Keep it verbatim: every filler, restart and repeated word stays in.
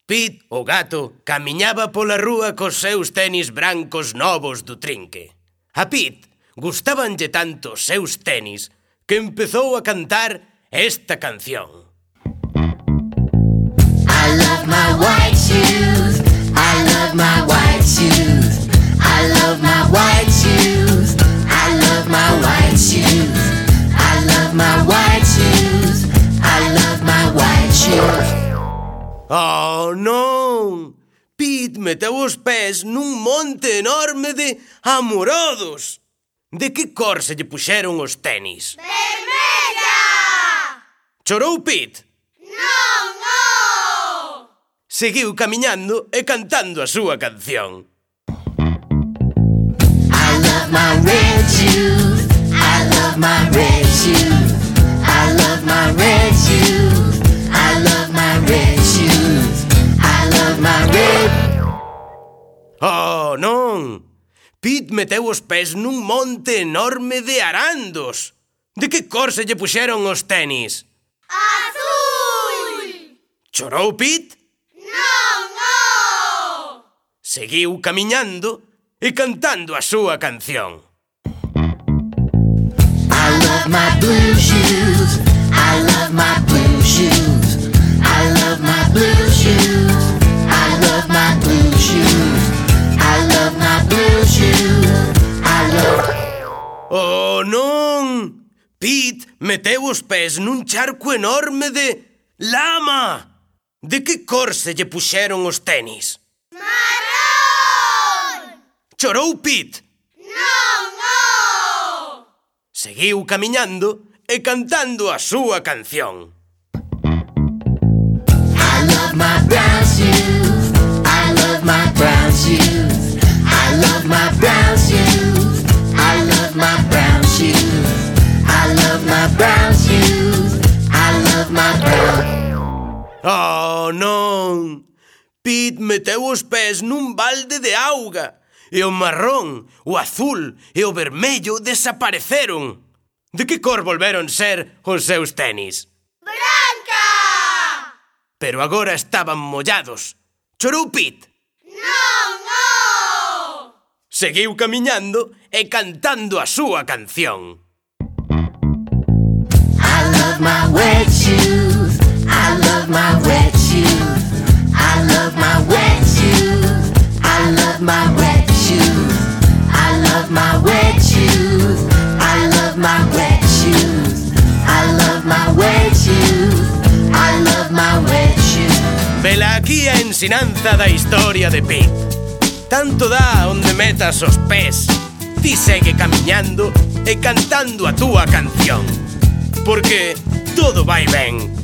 Pete, o gato, camiñaba pola rúa cos seus tenis brancos novos do trinque. A Pete gustabanlle tanto os seus tenis que empezou a cantar esta canción. I love my white shoes, I love my white shoes, I love my white shoes, I love my white shoes, I love my white shoes, I love my white shoes. Oh, non! Pete meteu os pés nun monte enorme de amorodos. De que cor se lle puxeron os tenis? Vermella! Chorou Pete? Non, non! Seguiu camiñando e cantando a súa canción. I love my red shoes, I love my red shoes, I love my red shoes, I love my red shoes, I love my red... Oh, non! Pete meteu os pés nun monte enorme de arandos. De que cor se lle puxeron os tenis? Azul! Chorou Pete? Non, non! Seguiu camiñando e cantando a súa canción. I love my blue shoes, I love my blue shoes, I love my blue shoes, I love my blue shoes, I love my blue shoes, I love... Oh, non! Pete meteu os pés nun charco enorme de lama. De que cor se lle puxeron os tenis? Marrón! Chorou Pete? Non, non! Seguiu camiñando e cantando a súa canción. I love my brown shoes, I love my brown shoes, I love my brown shoes, I love my brown shoes, I love my brown shoes, I love my brown... Oh, non! Pete meteu os pés nun balde de auga e o marrón, o azul e o vermello desapareceron. De que cor volveron ser os seus tenis? Branca! Pero agora estaban mollados. Chorou Pete? Non, non! Seguiu camiñando e cantando a súa canción. I love my wet shoes, I love my wet shoes, I love my wet shoes, I love my wet shoes, I love my wet shoes, I love my wet shoes, I love my wet shoes, I love my wet shoes. Vela aquí a ensinanza da historia de Pete. Tanto dá onde metas os pés. Ti segue camiñando e cantando a túa canción. Porque todo vai ben